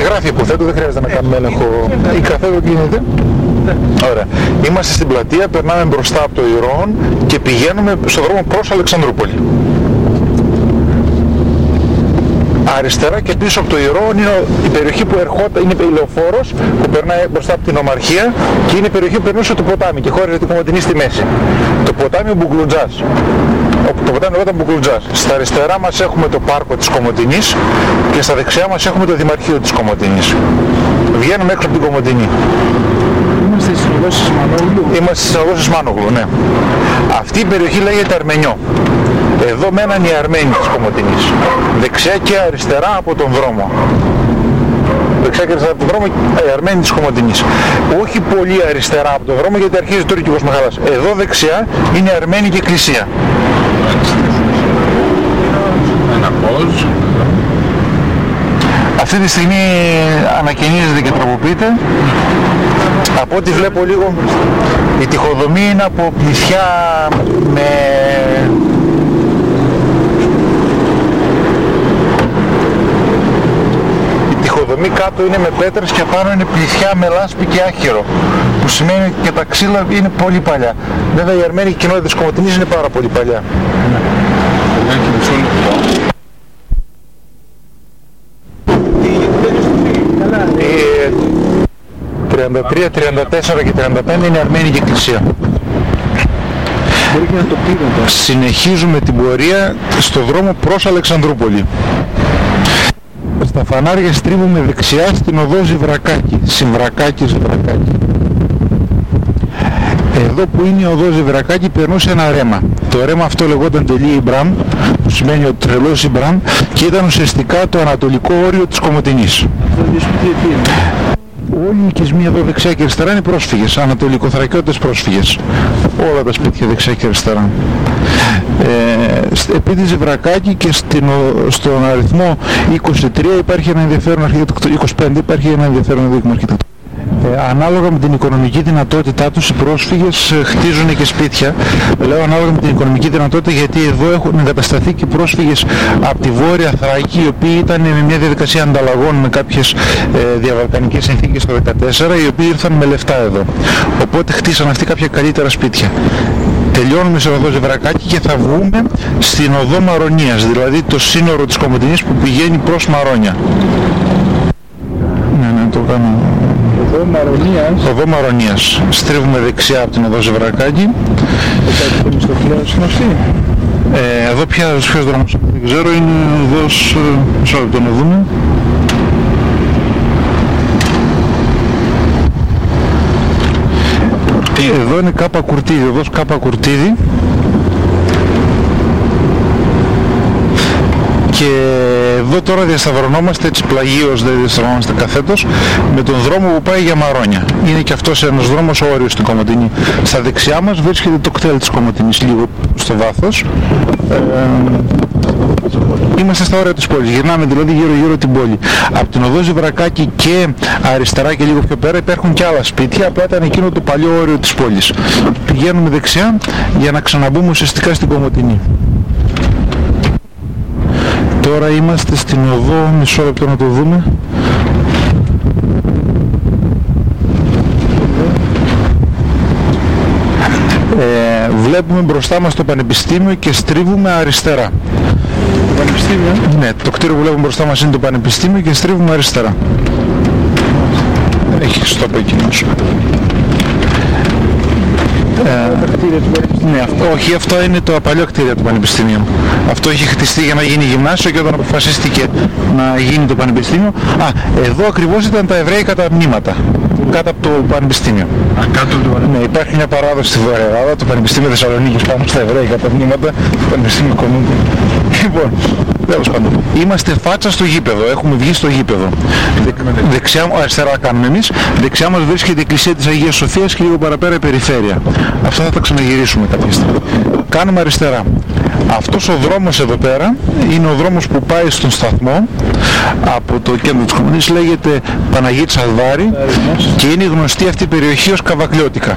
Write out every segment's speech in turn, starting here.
γράφει υποθέτω, δεν χρειάζεται να κάνουμε έλεγχο. Η καθόδο κινείται. Ωραία. Είμαστε στην πλατεία, περνάμε μπροστά από το Ηρώων και πηγαίνουμε στον δρόμο προς Αλεξανδρούπολη. Αριστερά και πίσω από το Ηρώων είναι η περιοχή που ερχόταν, είναι η λεωφόρος που περνάει μπροστά από την Ομαρχία και είναι η περιοχή που περνούσε το ποτάμι και χώριζε την Κομοτηνή στη μέση. Το ποτάμι ο Μπουκλουτζάς. Το ποτάμι λεγόταν Μπουκλουτζάς. Στα αριστερά μας έχουμε το πάρκο της Κομοτηνής και στα δεξιά μας έχουμε το Δημαρχείο της Κομοτηνής. Βγαίνουμε έξω από την Κομοτηνή. Είμαστε στις συνοδόσεις Μανόγλου. Είμαστε στις συνοδόσεις Μανόγλου, ναι. Αυτή η περιοχή λέγεται Αρμενιό. Εδώ μέναν οι Αρμένοι της Κομοτηνής. Δεξιά και αριστερά από τον δρόμο. Δεξιά και αριστερά από τον δρόμο οι Αρμένοι της Κομοτηνής. Όχι πολύ αριστερά από τον δρόμο γιατί αρχίζει το Τουρκικός Μαχαλάς. Εδώ δεξιά είναι Αρμένικη εκκλησία. Ένα πώς. Αυτή τη στιγμή ανακαινίζεται και τροποποιείται. Από ό,τι βλέπω λίγο η τοιχοδομή είναι από πληθιά με... Η τοιχοδομή κάτω είναι με πέτρες και πάνω είναι πληθιά με λάσπη και άχυρο, που σημαίνει και τα ξύλα είναι πολύ παλιά. Βέβαια η αρμένικη κοινότητα της Κομοτηνής είναι πάρα πολύ παλιά. 33, 34 και 35 είναι αρμένικη εκκλησία. Μπορεί και να το πήρετε. Συνεχίζουμε την πορεία στο δρόμο προς Αλεξανδρούπολη. Στα φανάρια στρίβουμε δεξιά στην οδό Ζιβρακάκη. Συμβρακάκη, Ζιβρακάκη. Εδώ που είναι η οδός Ζιβρακάκη περνούσε ένα ρέμα. Το ρέμα αυτό λεγόταν τελεία Ιμπράμ, που σημαίνει ο τρελός Ιμπράμ, και ήταν ουσιαστικά το ανατολικό όριο της Κομοτηνής. Όλοι οι οικισμοί εδώ δεξιά και αριστερά είναι πρόσφυγες, ανατολικοθρακιώτες πρόσφυγες. Όλα τα σπίτια δεξιά και αριστερά. Επί τη Ζιβρακάκη και στον αριθμό 23 υπάρχει ένα ενδιαφέρον αρχιτεκτονικό, 25 υπάρχει ένα ενδιαφέρον δείγμα αρχιτεκτονικό. Ανάλογα με την οικονομική δυνατότητά τους οι πρόσφυγες χτίζουν και σπίτια. Λέω ανάλογα με την οικονομική δυνατότητα γιατί εδώ έχουν εγκατασταθεί και πρόσφυγες από τη Βόρεια Θράκη, οι οποίοι ήταν με μια διαδικασία ανταλλαγών με κάποιες διαβαλκανικές συνθήκες το 2014, οι οποίοι ήρθαν με λεφτά εδώ. Οπότε χτίσαν αυτοί κάποια καλύτερα σπίτια. Τελειώνουμε σε οδό Ζιβρακάκη και θα βγούμε στην οδό Μαρονίας, δηλαδή το σύνορο της Κομοτηνής που πηγαίνει προς Μαρόνια. Ναι, το κάνω. Οδό Μαρονίας. Στρίβουμε δεξιά από την οδό Ζιβρακάκη. Εδώ ποιος δρόμος δεν ξέρω, είναι οδός... Μισό λεπτό να δούμε. Εδώ είναι Κάπα Κουρτίδη, οδός Κάπα Κουρτίδη. Και εδώ τώρα διασταυρωνόμαστε έτσι πλαγίως, δεν διασταυρωνόμαστε καθέτος, με τον δρόμο που πάει για Μαρόνια. Είναι και αυτός ένας δρόμος όριος στην Κομοτηνή. Στα δεξιά μας βρίσκεται το κτέλ της Κομοτηνής, λίγο στο βάθος. Είμαστε στα όρια της πόλης, γυρνάμε δηλαδή γύρω την πόλη. Από την οδό Ζιβρακάκη και αριστερά και λίγο πιο πέρα υπάρχουν και άλλα σπίτια, απλά ήταν εκείνο το παλιό όριο της πόλης. Πηγαίνουμε δεξιά για να ξαναμπούμε ουσιαστικά στην Κομοτηνή. Τώρα είμαστε στην οδό, μισό λεπτό να το δούμε. Βλέπουμε μπροστά μας το Πανεπιστήμιο και στρίβουμε αριστερά. Το Πανεπιστήμιο? Ναι, το κτίριο που βλέπουμε μπροστά μας είναι το Πανεπιστήμιο και στρίβουμε αριστερά. Έχει στόπο εκείνος. Ναι, όχι, αυτό είναι το παλιό κτίριο του Πανεπιστημίου. Αυτό έχει χτιστεί για να γίνει γυμνάσιο και όταν αποφασίστηκε να γίνει το Πανεπιστήμιο. Εδώ ακριβώς ήταν τα εβραίικα τα μνήματα, κάτω από το Πανεπιστήμιο. Κάτω από το Πανεπιστήμιο. Ναι, υπάρχει μια παράδοση στη Βόρεια Ελλάδα, το Πανεπιστήμιο Θεσσαλονίκης πάνω στα εβραίικα τα μνήματα, το Πανεπιστήμιο Κονούγκου. Λοιπόν, τέλος πάντων, είμαστε φάτσα στο γήπεδο, έχουμε βγει στο γήπεδο. Δεξιά, αριστερά κάνουμε εμείς, δεξιά μας βρίσκεται η εκκλησία της Αγίας Σοφίας και λίγο παραπέρα η περιφέρεια. Αυτά θα τα ξαναγυρίσουμε κάποια στιγμή. Κάνουμε αριστερά. Αυτός ο δρόμος εδώ πέρα είναι ο δρόμος που πάει στον σταθμό από το κέντρο της Κομωτινής, λέγεται Παναγίτης Αλβάρη και είναι γνωστή αυτή η περιοχή ως Καβακλιώτικα.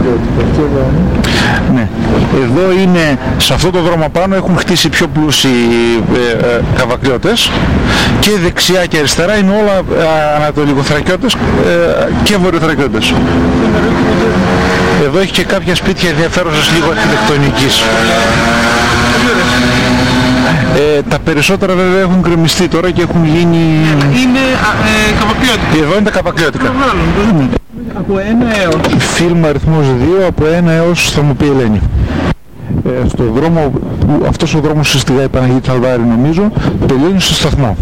Ναι. Εδώ είναι, σε αυτό το δρόμο πάνω έχουν χτίσει πιο πλούσιοι Καβακλιώτες και δεξιά και αριστερά είναι όλα Ανατολικοθρακιώτες και Βορειοθρακιώτες. Εδώ έχει και κάποια σπίτια ενδιαφέρουσας λίγο αρχιτεκτονικής. Τα περισσότερα βέβαια έχουν γκρεμιστεί τώρα και έχουν γίνει... Είναι Καβακλιώτικα. Εδώ είναι τα Καβακλιώτικα. Από 1 έως. Φιλμ αριθμός 2 από 1 έως θα μου πει η Ελένη. Στο δρόμο, αυτός ο δρόμος συστηγάει η Παναγίτη Αλβάρη νομίζω, τελειώνει στο σταθμό.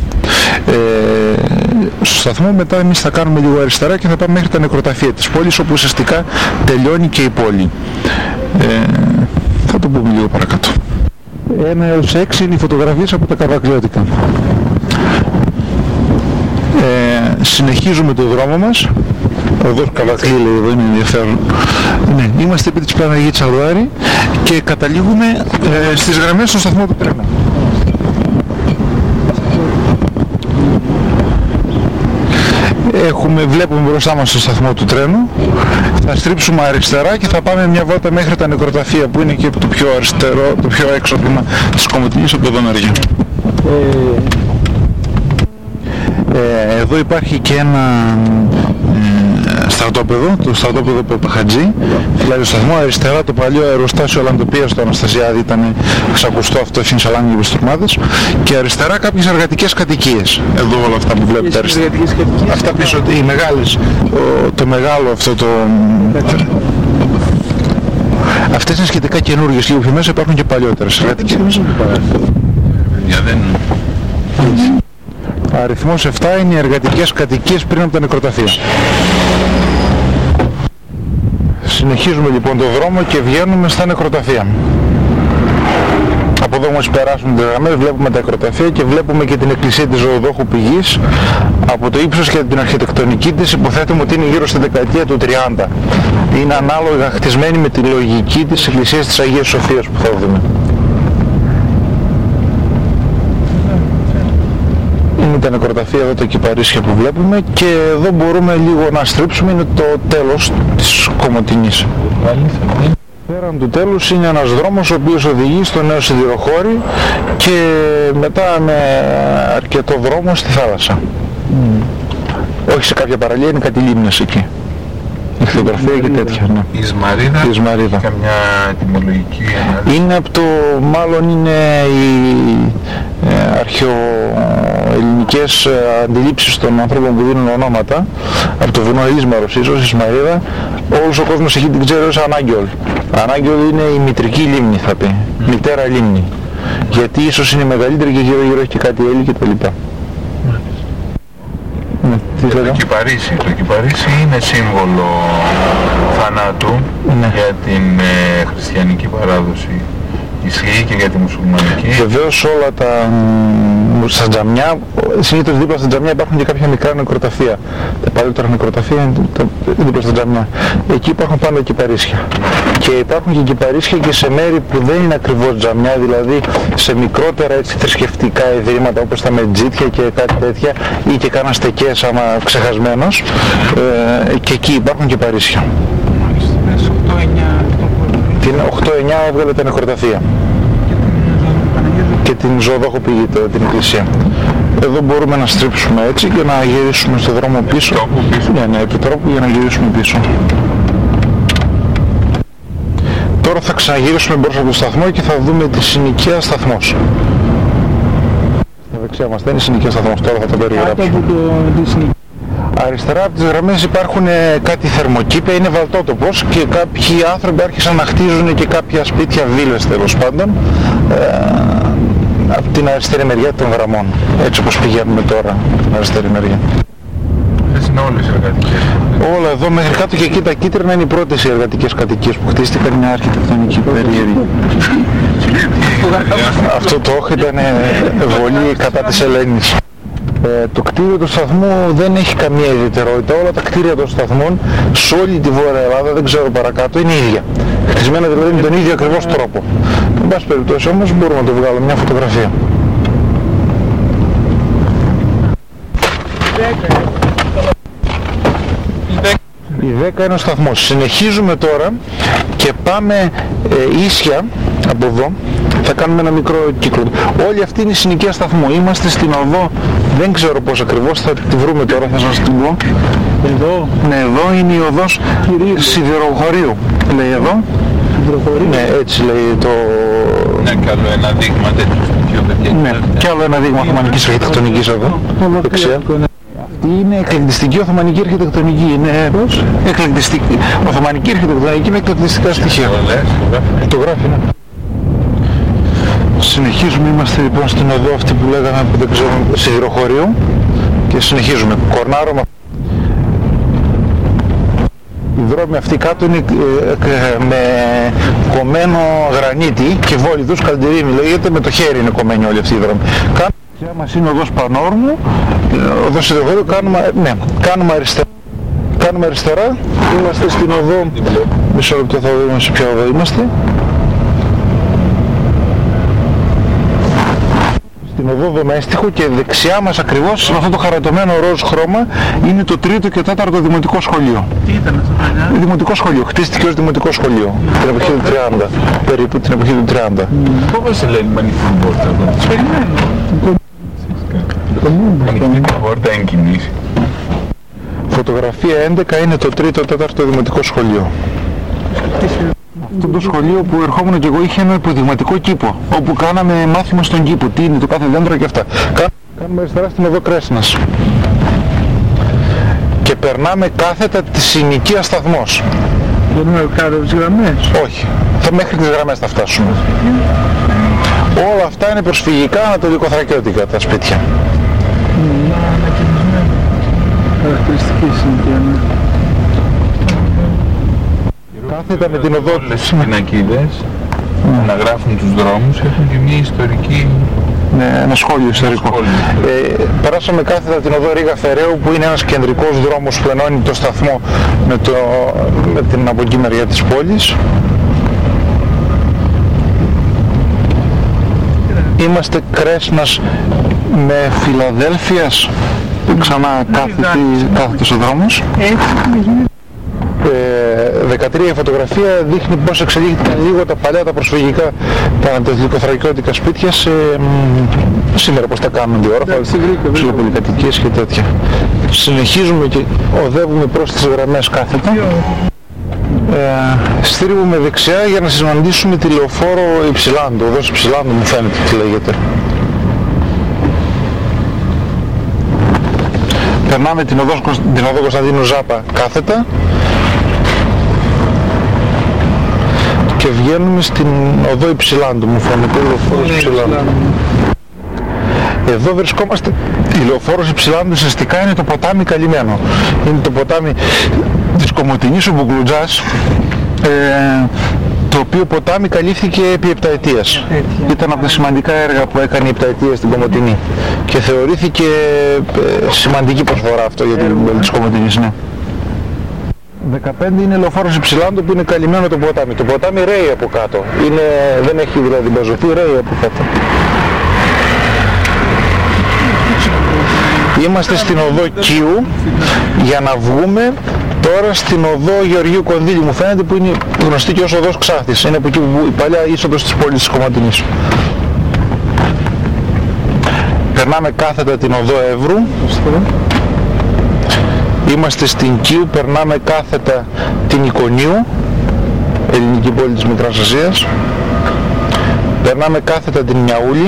Στο σταθμό μετά εμείς θα κάνουμε λίγο αριστερά και θα πάμε μέχρι τα νεκροταφεία της πόλης, όπου ουσιαστικά τελειώνει και η πόλη. Θα το πούμε λίγο παρακάτω. 1 έως 6 είναι οι φωτογραφίες από τα Καβακλιώτικα. Συνεχίζουμε το δρόμο μας. Οδός Καβακλή λέει, εδώ είναι ενδιαφέρον. Ναι, είμαστε επί της Παναγίτης Αλβάρη και καταλήγουμε στις γραμμές στο σταθμό του τρένου. Βλέπουμε μπροστά μας στο σταθμό του τρένου. Θα στρίψουμε αριστερά και θα πάμε μια βόλτα μέχρι τα νεκροταφεία που είναι και το πιο αριστερό, το πιο έξω τμήμα της Κομωτινής από εδώ μεριά. Εδώ υπάρχει και ένα στρατόπεδο, το στρατόπεδο Παπαχατζή, δηλαδή το σταθμό, αριστερά το παλιό αεροστάσιο Ολλανδοπίας στο Αναστασιάδη, ήταν ξακουστό αυτό στην Σαλάνη για Βεστουρμάδες, και αριστερά κάποιες εργατικές κατοικίες. Εδώ όλα αυτά που βλέπετε αριστερά. Αυτά πίσω, οι μεγάλες, το μεγάλο αυτό το... Αυτές είναι σχετικά καινούργιες, λίγο πιο μέσα υπάρχουν και παλιότερες εργατικές. Αριθμός 7 είναι οι εργατικές κατοικίες πριν από τα νεκροταφεία. Συνεχίζουμε λοιπόν το δρόμο και βγαίνουμε στα νεκροταφεία. Από εδώ όμως περάσουμε τις γραμμές, βλέπουμε τα νεκροταφεία και βλέπουμε και την εκκλησία της Ζωοδόχου Πηγής. Από το ύψος και την αρχιτεκτονική της υποθέτουμε ότι είναι γύρω στη δεκαετία του 30. Είναι ανάλογα χτισμένη με τη λογική της εκκλησίας της Αγίας Σοφίας που θα δούμε. Είναι τα νεκροταφεία εδώ, τα κυπαρίσια που βλέπουμε, και εδώ μπορούμε λίγο να στρίψουμε, είναι το τέλος της Κομωτινής. Πέραν του τέλους είναι ένας δρόμος ο οποίος οδηγεί στο νέο σιδηροχώρι και μετά με αρκετό δρόμο στη θάλασσα. Όχι σε κάποια παραλία, είναι κάτι λίμνες εκεί. Η χθιογραφία και τέτοια, ναι. Η Ισμαρίδα. Καμιά ετυμολογική ανάλυση. Είναι από το, μάλλον είναι οι αρχαιοελληνικές αντιλήψεις των ανθρώπων που δίνουν ονόματα, από το βουνό Ίσμαρος ίσως, Ισμαρίδα. Όλος ο κόσμος εκεί την ξέρει ως Ανάγκιολ. Ανάγκιολ είναι η μητρική λίμνη, θα πει, μητέρα λίμνη. Γιατί ίσως είναι μεγαλύτερη και γύρω γύρω έχει και κάτι έλλη κτλ. Το κυπαρίσι είναι σύμβολο θανάτου, ναι, για την χριστιανική παράδοση. Ισχύει και για τη μουσουλμανική. Βεβαίως όλα στα τζαμιά, συνήθως δίπλα στα τζαμιά υπάρχουν και κάποια μικρά νεκροταφεία. Τα παλιότερα νεκροταφεία είναι δίπλα στα τζαμιά. Εκεί υπάρχουν πάνω κυπαρίσια. Και υπάρχουν και κυπαρίσια και σε μέρη που δεν είναι ακριβώς τζαμιά, δηλαδή σε μικρότερα έτσι θρησκευτικά ιδρύματα όπως τα μετζίτια και κάτι τέτοια, ή και κάνα στεκές άμα ξεχασμένος, και εκεί υπάρχουν κυπαρίσια. Την 8-9 έβγαλε τα νεκροταφεία και την Ζωοδόχο Πηγή, την εκκλησία. Εδώ μπορούμε να στρίψουμε έτσι και να γυρίσουμε στο δρόμο πίσω. Ναι, επιτρόπου για να γυρίσουμε πίσω. Τώρα θα ξαναγυρίσουμε μπροστά από το σταθμό και θα δούμε τη συνοικία σταθμός. Στα δεξιά μας δεν είναι συνοικία σταθμός, τώρα θα το περιγράψουμε. Αριστερά από τις γραμμές υπάρχουν κάτι θερμοκήπια, είναι βαλτότοπος, και κάποιοι άνθρωποι άρχισαν να χτίζουν και κάποια σπίτια, βίλες τέλος πάντων, από την αριστερή μεριά των γραμμών, έτσι όπως πηγαίνουμε τώρα, την αριστερή μεριά. Αυτές είναι όλες οι εργατικές. Όλα εδώ μέχρι κάτω και εκεί τα κίτρινα είναι οι πρώτες οι εργατικές κατοικίες που χτίστηκαν, μια αρχιτεκτονική περίεργη. Αυτό το όχ ήταν βολή κατά της Ελένης. Το κτίριο του σταθμού δεν έχει καμία ιδιαιτερότητα. Όλα τα κτίρια των σταθμών σε όλη τη Βόρεια Ελλάδα, δεν ξέρω παρακάτω, είναι ίδια. Χτισμένα δηλαδή με τον ίδιο ακριβώς τρόπο. Εν πάση περιπτώσει όμως μπορούμε να το βγάλουμε μια φωτογραφία. Η 10 είναι ο σταθμός. Συνεχίζουμε τώρα και πάμε ίσια από εδώ. Θα κάνουμε ένα μικρό κύκλο. Όλη αυτή είναι η συνοικία σταθμού. Είμαστε στην οδό, δεν ξέρω πώς ακριβώς, θα τη βρούμε τώρα, θα σας την πω. Εδώ. Ναι, εδώ είναι η οδός Σιδηροχωρίου. Λέει εδώ. Ναι, έτσι λέει το... Ναι, κι άλλο ένα δείγμα τέτοιο στοιχείο, παιδιά. Ναι, κι άλλο ένα δείγμα οθωμανικής αρχιτεκτονικής εδώ. Δεξιά. Αυτή είναι εκλεκτιστική οθωμανική αρχιτεκτονική. Είναι εκλεκτιστική. Οθωμανική αρχιτεκτονική με εκλεκτιστικά στοιχεία. Το γράφει, ναι. Συνεχίζουμε, είμαστε λοιπόν στην οδό αυτή που λέγαμε, που δεν ξέρω, Σιδηροχωρίου, και συνεχίζουμε. Κορνάρωμα. Οι δρόμοι αυτοί κάτω είναι με κομμένο γρανίτη και βόλιδους, καλντερίμι λέγεται, με το χέρι είναι κομμένοι όλοι αυτοί οι δρόμοι. Δεξιά μας είναι οδός Πανόρμου, οδός Σιδηροχωρίου, κάνουμε αριστερά. Κάνουμε αριστερά, είμαστε στην οδό, μισό λεπτό θα δούμε σε ποια οδό είμαστε. Στην οδό Δομέστιχου και δεξιά μας ακριβώς, με αυτό το χαρατωμένο ροζ χρώμα, είναι το 3ο και 4ο δημοτικό σχολείο. Τι ήταν αυτό παλιά? Δημοτικό σχολείο, χτίστηκε ως δημοτικό σχολείο, την εποχή του 30, περίπου την εποχή του 30. Πώς σε λένε ανοιχτή την πόρτα εδώ? Περιμένω. Ανοιχτή την πόρτα εν κινήσει. Φωτογραφία 11 είναι το 3ο-4ο δημοτικό σχολείο. Αυτό το σχολείο που ερχόμουν και εγώ είχε ένα υποδειγματικό κήπο, όπου κάναμε μάθημα στον κήπο, τι είναι το κάθε δέντρο και αυτά. Κάνουμε αριστερά στην οδό Κρέσνας. Και περνάμε κάθετα τη συνοικία σταθμός. Μπορούμε κάτω τις γραμμές? Όχι, μέχρι τις γραμμές θα φτάσουμε. Όλα αυτά είναι προσφυγικά ανατολικοθρακιώτικα τα σπίτια. Χαρακτηριστική συνοικία, ναι. Κάθετα με την οδό Όλες οι πινακίδες αναγράφουν τους δρόμους, έχουν και μια ιστορική... Ναι, ένα σχόλιο ιστορικό. Περάσαμε κάθετα την οδό Ρήγα Φεραίου, που είναι ένας κεντρικός δρόμος που ενώνει το σταθμό με την από εκεί μεριά της πόλης. Είμαστε Κρέσνας με Φιλαδέλφειας, ξανά κάθετος ο δρόμος. 13 η φωτογραφία δείχνει πώς εξελίχθηκαν λίγο τα παλιά, τα προσφυγικά, τα ανατολικοθρακιώτικα σπίτια σήμερα, πώς τα κάνουν τη ώρα, ψηλοπολικατοικίες και τέτοια. Συνεχίζουμε και οδεύουμε προς τις γραμμές κάθετα. Στρίβουμε δεξιά για να συναντήσουμε τη λεωφόρο Υψηλάντου, οδός Υψηλάντου μου φαίνεται τι λέγεται. Περνάμε την οδό Κωνσταντίνου Ζάπα κάθετα και βγαίνουμε στην οδό Υψηλάντου, μου φαίνεται, λεωφόρος Υψηλάντου. Εδώ βρισκόμαστε, η λεωφόρος Υψηλάντου ουσιαστικά είναι το ποτάμι καλυμμένο. Είναι το ποτάμι της Κομοτηνής, ο Μπουκλουτζάς, το οποίο ποτάμι καλύφθηκε επί επταετίας. Ήταν από τα σημαντικά έργα που έκανε η επταετία στην Κομοτηνή και θεωρήθηκε σημαντική προσφορά αυτό για την πόλη της Κομοτηνής, ναι. 15 είναι λεωφόρος Υψηλάντου που είναι καλυμμένο το ποτάμι. Το ποτάμι ρέει από κάτω. Δεν έχει δηλαδή μπαζωθεί, ρέει από κάτω. Είμαστε στην οδό Κίου για να βγούμε τώρα στην οδό Γεωργίου Κονδύλη, μου φαίνεται, που είναι γνωστή και ως οδός Ξάχθης. Είναι από εκεί που η παλιά είσοδος της πόλης της Κομοτηνής. Περνάμε κάθετα την οδό Εύρου. Είμαστε στην Κίου, περνάμε κάθετα την Εικονίου, ελληνική πόλη της Μικράς Ασίας. Περνάμε κάθετα την Μιαούλη.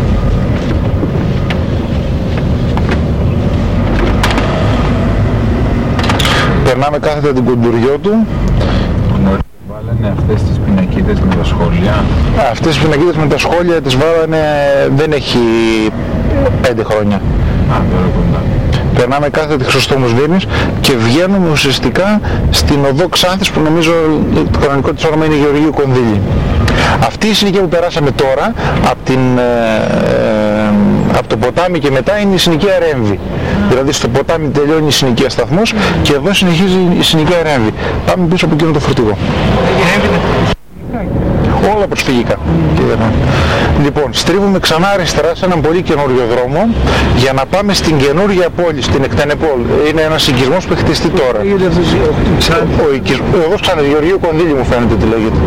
Περνάμε κάθετα την Κοντουριώτου. Βάλανε αυτές τις πινακίδες με τα σχόλια. Αυτές τις πινακίδες με τα σχόλια τις βάλανε, δεν έχει 5 χρόνια. Τώρα κοντά. Περνάμε κάθετα τη Χρυσοστόμους-Βύρνης και βγαίνουμε ουσιαστικά στην οδό Ξάνθης, που νομίζω το κανονικό της όνομα είναι Γεωργίου Κονδύλη. Αυτή η συνοικία που περάσαμε τώρα από την Από το ποτάμι και μετά είναι η συνοικία Ρέμβη. Δηλαδή στο ποτάμι τελειώνει η συνοικία Σταθμός και εδώ συνεχίζει η συνοικία Ρέμβη. Πάμε πίσω από εκείνο το φορτηγό. Όλα προσφυγικά. Λοιπόν, στρίβουμε ξανά αριστερά σε έναν πολύ καινούριο δρόμο για να πάμε στην καινούργια πόλη, στην Εκτενεπόλ. Είναι ένας οικισμός που έχει χτιστεί τώρα. Εδώ Ξαναδί Γεωργίου Κονδύλη μου φαίνεται τι λέγεται.